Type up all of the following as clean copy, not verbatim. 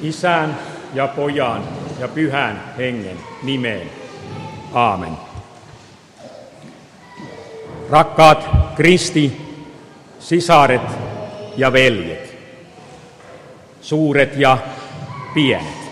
Isän ja Pojan ja Pyhän Hengen nimeen. Aamen. Rakkaat sisaret ja veljet, suuret ja pienet.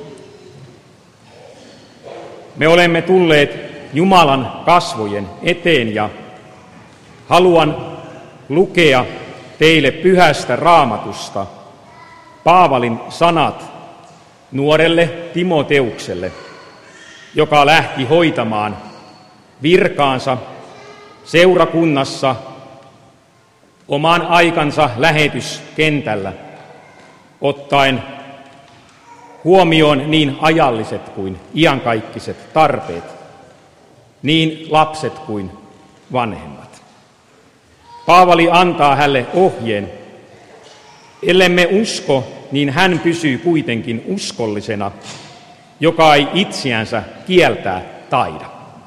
Me olemme tulleet Jumalan kasvojen eteen ja haluan lukea teille Pyhästä Raamatusta Paavalin sanat nuorelle Timoteukselle, joka lähti hoitamaan virkaansa seurakunnassa oman aikansa lähetyskentällä, ottaen huomioon niin ajalliset kuin iankaikkiset tarpeet, niin lapset kuin vanhemmat. Paavali antaa hänelle ohjeen: ellemme usko, niin hän pysyy kuitenkin uskollisena, joka ei itseänsä kieltää taida.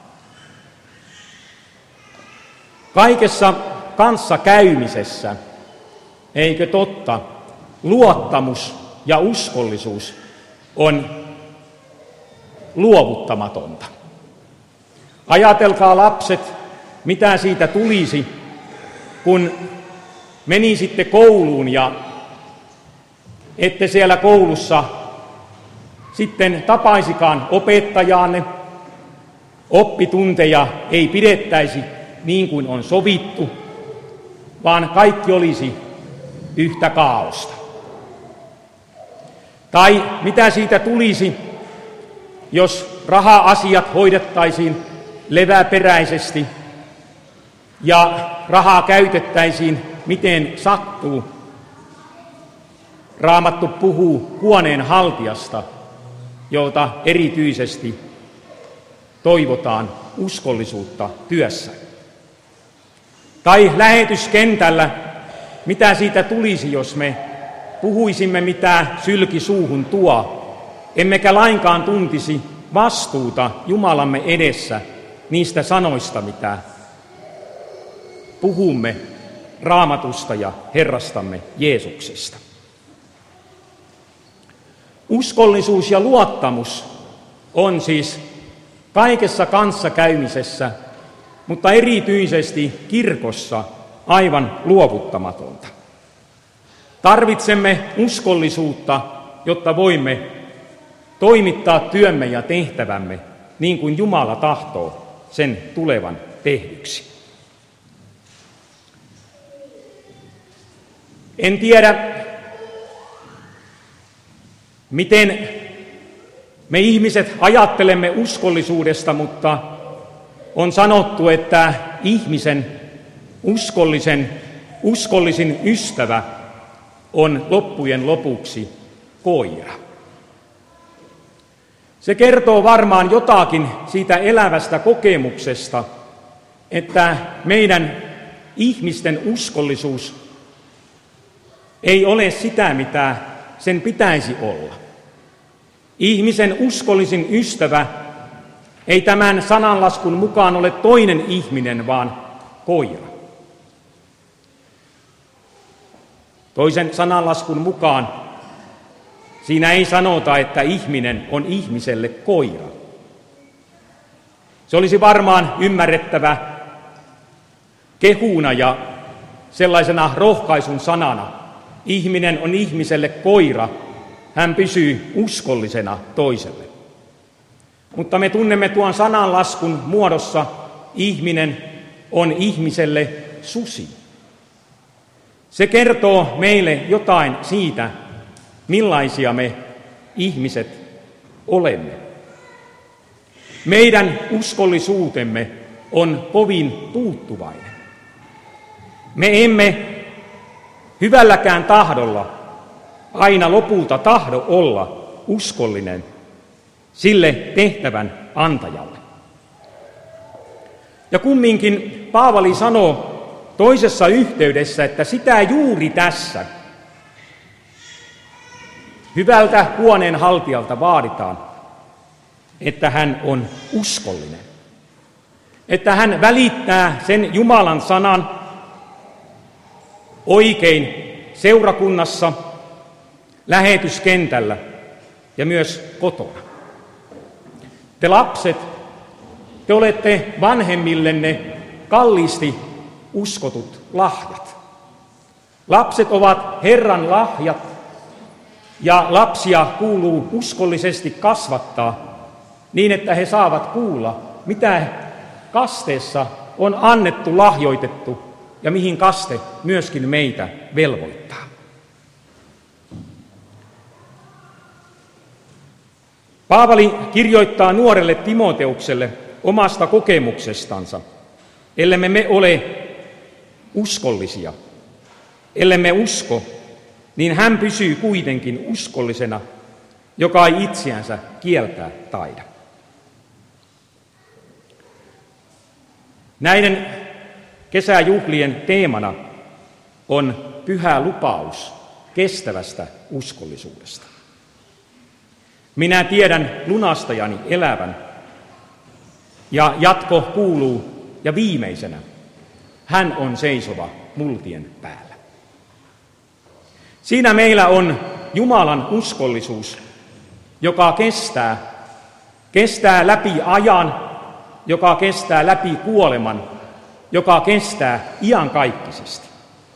Kaikessa kanssakäymisessä, eikö totta, luottamus ja uskollisuus on luovuttamatonta. Ajatelkaa lapset, mitä siitä tulisi, kun menisitte kouluun ja ette siellä koulussa sitten tapaisikaan opettajaanne, oppitunteja ei pidettäisi niin kuin on sovittu, vaan kaikki olisi yhtä kaaosta. Tai mitä siitä tulisi, jos raha-asiat hoidettaisiin leväperäisesti ja rahaa käytettäisiin miten sattuu. Raamattu puhuu huoneen haltijasta, jolta erityisesti toivotaan uskollisuutta työssä. Tai lähetyskentällä, mitä siitä tulisi, jos me puhuisimme mitä sylki suuhun tuo, emmekä lainkaan tuntisi vastuuta Jumalamme edessä niistä sanoista, mitä puhumme Raamatusta ja Herrastamme Jeesuksesta. Uskollisuus ja luottamus on siis kaikessa kanssakäymisessä, mutta erityisesti kirkossa aivan luovuttamatonta. Tarvitsemme uskollisuutta, jotta voimme toimittaa työmme ja tehtävämme niin kuin Jumala tahtoo sen tulevan tehdyksi. En tiedä, miten me ihmiset ajattelemme uskollisuudesta, mutta on sanottu, että ihmisen uskollisin ystävä on loppujen lopuksi koira. Se kertoo varmaan jotakin siitä elävästä kokemuksesta, että meidän ihmisten uskollisuus ei ole sitä, mitä sen pitäisi olla. Ihmisen uskollisin ystävä ei tämän sananlaskun mukaan ole toinen ihminen, vaan koira. Toisen sananlaskun mukaan siinä ei sanota, että ihminen on ihmiselle koira. Se olisi varmaan ymmärrettävä kehuna ja sellaisena rohkaisun sanana. Ihminen on ihmiselle koira, hän pysyy uskollisena toiselle. Mutta me tunnemme tuon sananlaskun muodossa: ihminen on ihmiselle susi. Se kertoo meille jotain siitä, millaisia me ihmiset olemme. Meidän uskollisuutemme on kovin puuttuvainen. Me emme hyvälläkään tahdolla aina lopulta tahdo olla uskollinen sille tehtävän antajalle. Ja kumminkin Paavali sanoo toisessa yhteydessä, että sitä juuri tässä hyvältä huoneen haltijalta vaaditaan, että hän on uskollinen. Että hän välittää sen Jumalan sanan oikein seurakunnassa, lähetyskentällä, ja myös kotona. Te lapset, te olette vanhemmillenne kalliisti uskotut lahjat. Lapset ovat Herran lahjat ja lapsia kuuluu uskollisesti kasvattaa niin, että he saavat kuulla, mitä kasteessa on annettu, lahjoitettu ja mihin kaste myöskin meitä velvoittaa. Paavali kirjoittaa nuorelle Timoteukselle omasta kokemuksestansa, ellemme me ole uskollisia, ellemme usko, niin hän pysyy kuitenkin uskollisena, joka ei itseänsä kieltää taida. Näiden kesäjuhlien teemana on pyhä lupaus kestävästä uskollisuudesta. Minä tiedän lunastajani elävän, ja jatko kuuluu, ja viimeisenä hän on seisova multien päällä. Siinä meillä on Jumalan uskollisuus, joka kestää läpi ajan, joka kestää läpi kuoleman, joka kestää iankaikkisesti.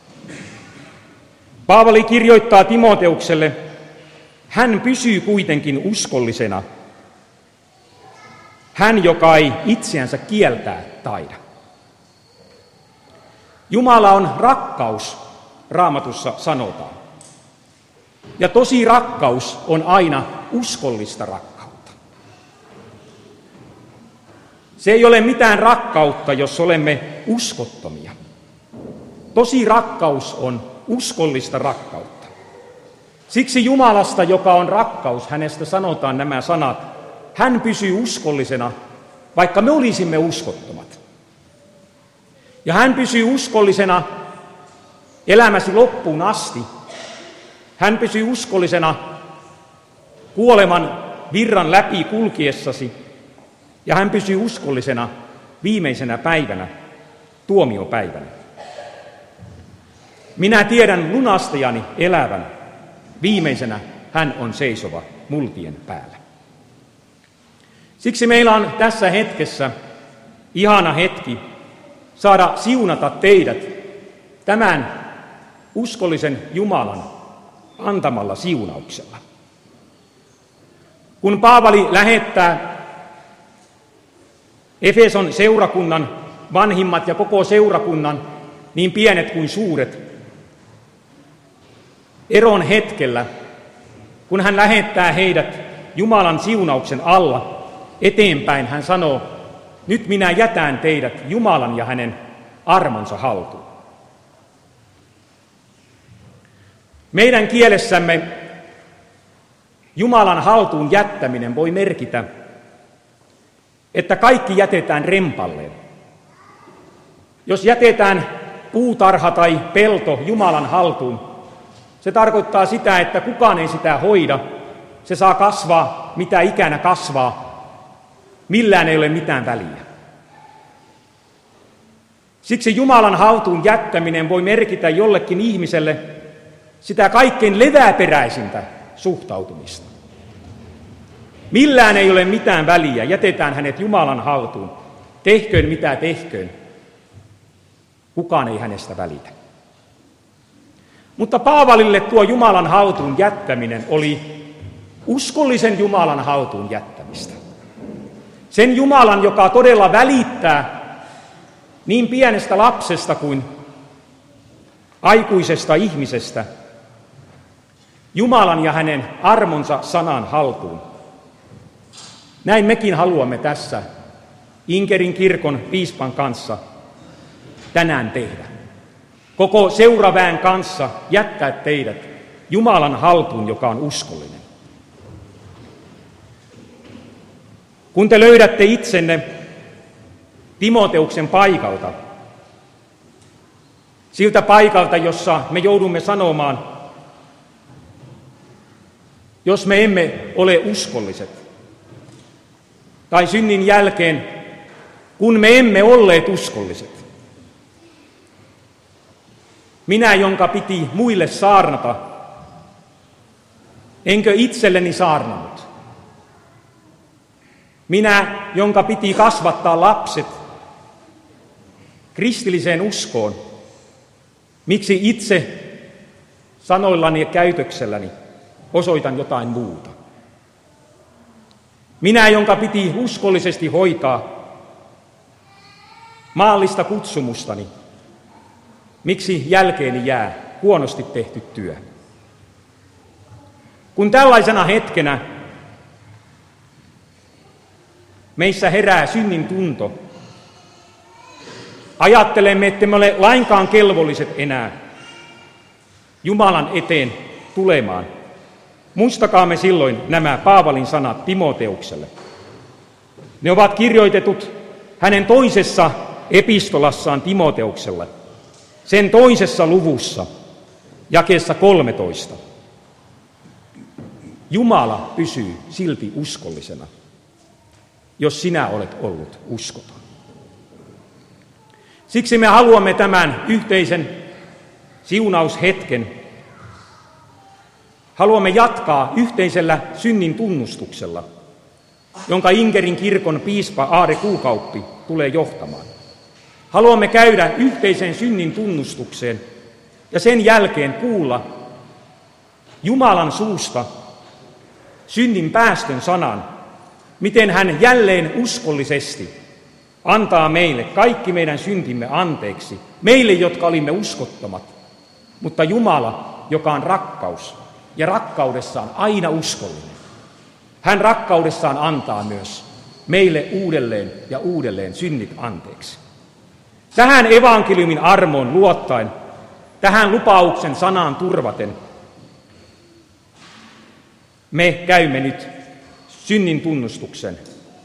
Paavali kirjoittaa Timoteukselle, hän pysyy kuitenkin uskollisena, hän, joka ei itseänsä kieltää taida. Jumala on rakkaus, Raamatussa sanotaan. Ja tosi rakkaus on aina uskollista rakkautta. Se ei ole mitään rakkautta, jos olemme uskottomia. Tosi rakkaus on uskollista rakkautta. Siksi Jumalasta, joka on rakkaus, hänestä sanotaan nämä sanat, hän pysyy uskollisena, vaikka me olisimme uskottomat. Ja hän pysyy uskollisena elämäsi loppuun asti. Hän pysyy uskollisena kuoleman virran läpi kulkiessasi, ja hän pysyy uskollisena viimeisenä päivänä, tuomiopäivänä. Minä tiedän lunastajani elävän, viimeisenä hän on seisova multien päällä. Siksi meillä on tässä hetkessä ihana hetki saada siunata teidät tämän uskollisen Jumalan antamalla siunauksella. Kun Paavali lähettää Efeson seurakunnan vanhimmat ja koko seurakunnan, niin pienet kuin suuret, eron hetkellä, kun hän lähettää heidät Jumalan siunauksen alla eteenpäin, hän sanoo, nyt minä jätän teidät Jumalan ja hänen armonsa haltuun. Meidän kielessämme Jumalan haltuun jättäminen voi merkitä, että kaikki jätetään rempalleen. Jos jätetään puutarha tai pelto Jumalan haltuun, se tarkoittaa sitä, että kukaan ei sitä hoida. Se saa kasvaa, mitä ikänä kasvaa. Millään ei ole mitään väliä. Siksi Jumalan haltuun jättäminen voi merkitä jollekin ihmiselle sitä kaikkein leväperäisintä suhtautumista. Millään ei ole mitään väliä, jätetään hänet Jumalan haltuun. Tehköön mitä tehköön. Kukaan ei hänestä välitä. Mutta Paavalille tuo Jumalan haltuun jättäminen oli uskollisen Jumalan haltuun jättämistä. Sen Jumalan, joka todella välittää niin pienestä lapsesta kuin aikuisesta ihmisestä, Jumalan ja hänen armonsa sanan haltuun. Näin mekin haluamme tässä Inkerin kirkon piispan kanssa tänään tehdä. Koko seuraväen kanssa jättää teidät Jumalan haltuun, joka on uskollinen. Kun te löydätte itsenne Timoteuksen paikalta, siltä paikalta, jossa me joudumme sanomaan, jos me emme ole uskolliset, tai synnin jälkeen, kun me emme olleet uskolliset. Minä, jonka piti muille saarnata, Enkö itselleni saarnannut? Minä, jonka piti kasvattaa lapset kristilliseen uskoon, miksi itse sanoillani ja käytökselläni osoitan jotain muuta? Minä, jonka piti uskollisesti hoitaa maallista kutsumustani, miksi jälkeeni jää huonosti tehty työ? Kun tällaisena hetkenä meissä herää synnin tunto, ajattelemme, että me ole lainkaan kelvolliset enää Jumalan eteen tulemaan. Muistakaamme silloin nämä Paavalin sanat Timoteukselle. Ne ovat kirjoitetut hänen toisessa epistolassaan Timoteukselle, sen toisessa luvussa, jakeessa 13. Jumala pysyy silti uskollisena, jos sinä olet ollut uskoton. Siksi me haluamme tämän yhteisen siunaushetken, haluamme jatkaa yhteisellä synnin tunnustuksella, jonka Inkerin kirkon piispa Aare Kuukauppi tulee johtamaan. Haluamme käydä yhteisen synnin tunnustukseen ja sen jälkeen kuulla Jumalan suusta synnin päästön sanan, miten hän jälleen uskollisesti antaa meille kaikki meidän syntimme anteeksi, meille, jotka olimme uskottomat, mutta Jumala, joka on rakkaus ja rakkaudessaan aina uskollinen. Hän rakkaudessaan antaa myös meille uudelleen ja uudelleen synnit anteeksi. Tähän evankeliumin armoon luottaen, tähän lupauksen sanaan turvaten, me käymme nyt synnin tunnustuksen.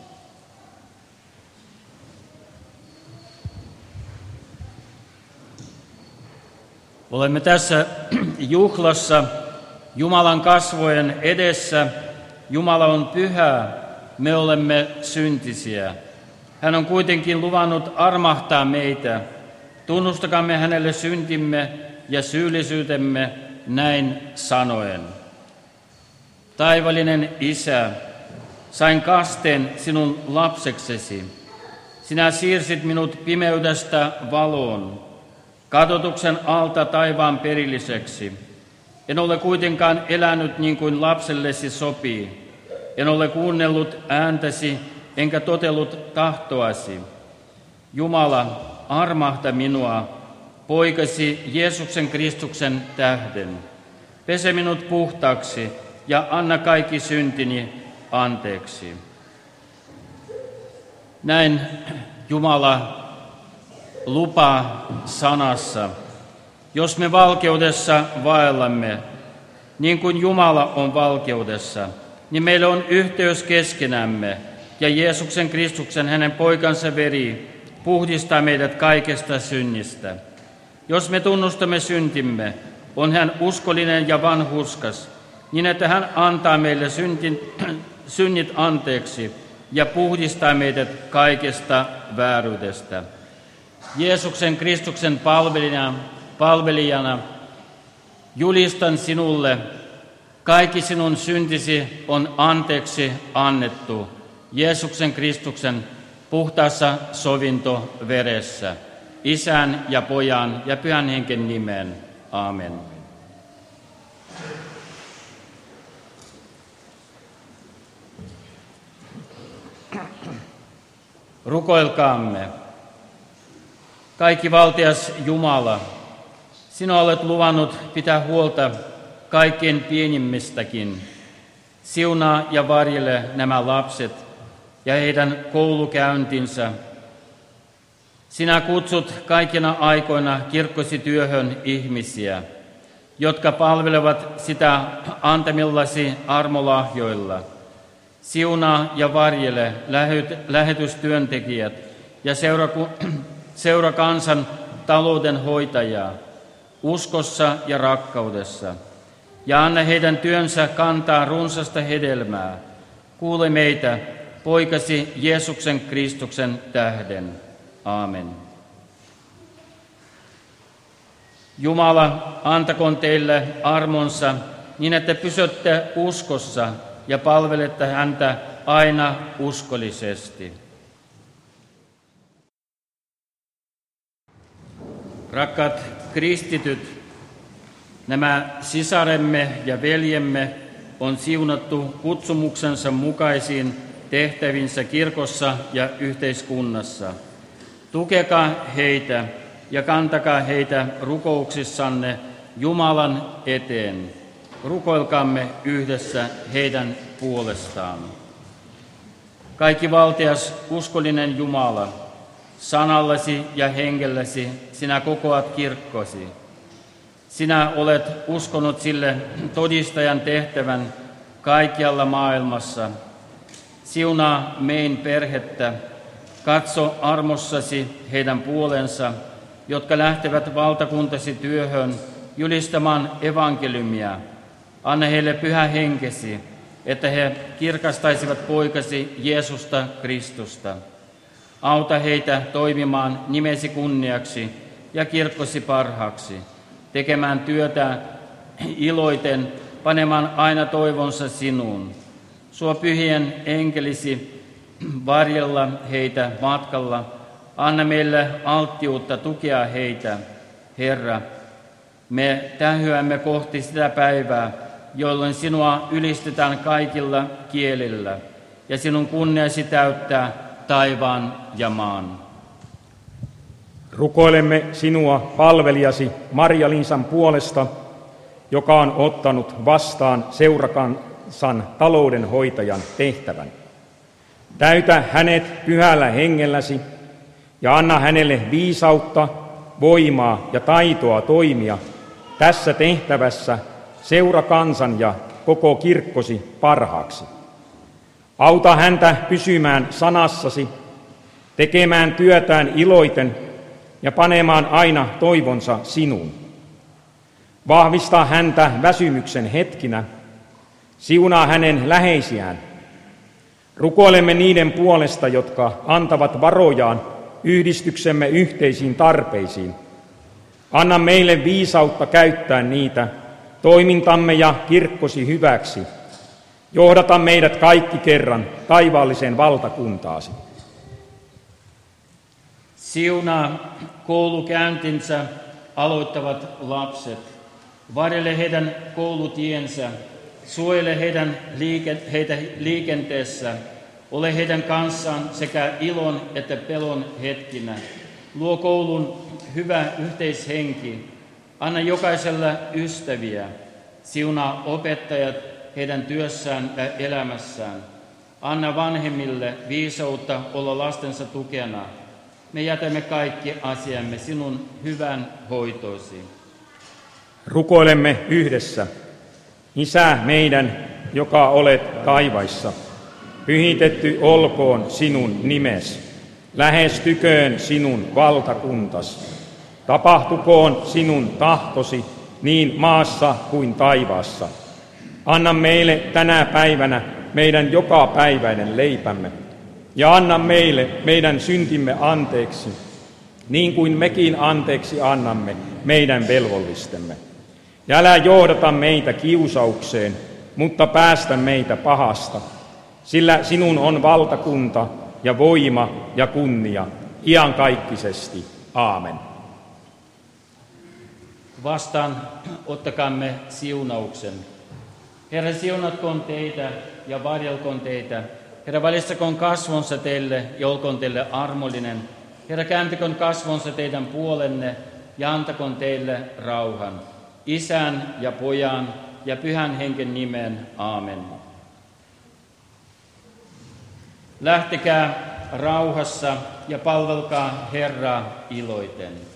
Olemme tässä juhlassa Jumalan kasvojen edessä. Jumala on pyhä, me olemme syntisiä. Hän on kuitenkin luvannut armahtaa meitä. Tunnustakaamme hänelle syntimme ja syyllisyytemme näin sanoen. Taivallinen Isä, sain kasteen sinun lapseksesi. Sinä siirsit minut pimeydestä valoon, kadotuksen alta taivaan perilliseksi. En ole kuitenkaan elänyt niin kuin lapsellesi sopii. En ole kuunnellut ääntäsi, enkä totellut tahtoasi. Jumala, armahta minua, poikasi Jeesuksen Kristuksen tähden. Pese minut puhtaaksi ja anna kaikki syntini anteeksi. Näin Jumala lupaa sanassa. Jos me valkeudessa vaellamme, niin kuin Jumala on valkeudessa, niin meillä on yhteys keskenämme, ja Jeesuksen Kristuksen, hänen poikansa veri, puhdistaa meidät kaikesta synnistä. Jos me tunnustamme syntimme, on hän uskollinen ja vanhurskas, niin että hän antaa meille synnit anteeksi ja puhdistaa meidät kaikesta vääryydestä. Jeesuksen Kristuksen palvelijana julistan sinulle, kaikki sinun syntisi on anteeksi annettu Jeesuksen Kristuksen puhtaassa sovintoveressä, Isän ja Pojan ja Pyhän Hengen nimeen. Aamen. Rukoilkaamme. Kaikki valtias Jumala, sinä olet luvannut pitää huolta kaikkein pienimmistäkin. Siunaa ja varjele nämä lapset ja heidän koulukäyntinsä. Sinä kutsut kaikina aikoina kirkkosi työhön ihmisiä, jotka palvelevat sitä antamillasi armolahjoilla. Siunaa ja varjele lähetystyöntekijät ja seurakansan talouden hoitajaa uskossa ja rakkaudessa. Ja anna heidän työnsä kantaa runsasta hedelmää. Kuule meitä, poikasi Jeesuksen Kristuksen tähden. Aamen. Jumala antakoon teille armonsa niin että pysytte uskossa ja palvelette häntä aina uskollisesti. Rakkaat kristityt, nämä sisaremme ja veljemme on siunattu kutsumuksensa mukaisiin tehtävinsä kirkossa ja yhteiskunnassa. Tukekaa heitä ja kantakaa heitä rukouksissanne Jumalan eteen. Rukoilkaamme yhdessä heidän puolestaan. Kaikki valtias uskollinen Jumala, sanallasi ja hengelläsi sinä kokoat kirkkosi. Sinä olet uskonut sille todistajan tehtävän kaikkialla maailmassa. Siunaa mein perhettä, katso armossasi heidän puolensa, jotka lähtevät valtakuntasi työhön julistamaan evankeliumia. Anna heille pyhä henkesi, että he kirkastaisivat poikasi Jeesusta Kristusta. Auta heitä toimimaan nimesi kunniaksi ja kirkkosi parhaaksi, tekemään työtä iloiten, panemaan aina toivonsa sinuun. Suo pyhien enkelisi varjella heitä matkalla. Anna meille alttiutta tukea heitä, Herra. Me tähyämme kohti sitä päivää, jolloin sinua ylistetään kaikilla kielillä, ja sinun kunniasi täyttää taivaan ja maan. Rukoilemme sinua palvelijasi Marja-Liisan puolesta, joka on ottanut vastaan seurakansan taloudenhoitajan tehtävän. Täytä hänet pyhällä hengelläsi ja anna hänelle viisautta, voimaa ja taitoa toimia tässä tehtävässä seurakansan ja koko kirkkosi parhaaksi. Auta häntä pysymään sanassasi, tekemään työtään iloiten ja panemaan aina toivonsa sinuun. Vahvista häntä väsymyksen hetkinä, siunaa hänen läheisiään. Rukoilemme niiden puolesta, jotka antavat varojaan yhdistyksemme yhteisiin tarpeisiin. Anna meille viisautta käyttää niitä toimintamme ja kirkkosi hyväksi. Johdata meidät kaikki kerran taivaalliseen valtakuntaasi. Siunaa koulukäyntinsä aloittavat lapset. Varjele heidän koulutiensä. Suojele heitä liikenteessä. Ole heidän kanssaan sekä ilon että pelon hetkinä. Luo koulun hyvä yhteishenki. Anna jokaiselle ystäviä. Siunaa opettajat heidän työssään ja elämässään. Anna vanhemmille viisautta olla lastensa tukena. Me jätämme kaikki asiamme sinun hyvän hoitoisi. Rukoilemme yhdessä. Isä meidän, joka olet taivaissa, pyhitetty olkoon sinun nimes. Lähestyköön sinun valtakuntas. Tapahtukoon sinun tahtosi niin maassa kuin taivaassa. Anna meille tänä päivänä meidän jokapäiväinen leipämme. Ja anna meille meidän syntimme anteeksi, niin kuin mekin anteeksi annamme meidän velvollistemme. Ja älä johdata meitä kiusaukseen, mutta päästä meitä pahasta, sillä sinun on valtakunta ja voima ja kunnia iankaikkisesti. Aamen. Vastaan ottakaamme siunauksen. Herra, siunatkoon teitä ja varjelkoon teitä. Herra, valistakoon kasvonsa teille ja olkoon teille armollinen. Herra, kääntäköön kasvonsa teidän puolenne ja antakoon teille rauhan. Isän ja Pojan ja Pyhän Hengen nimeen. Aamen. Lähtekää rauhassa ja palvelkaa Herraa iloiten.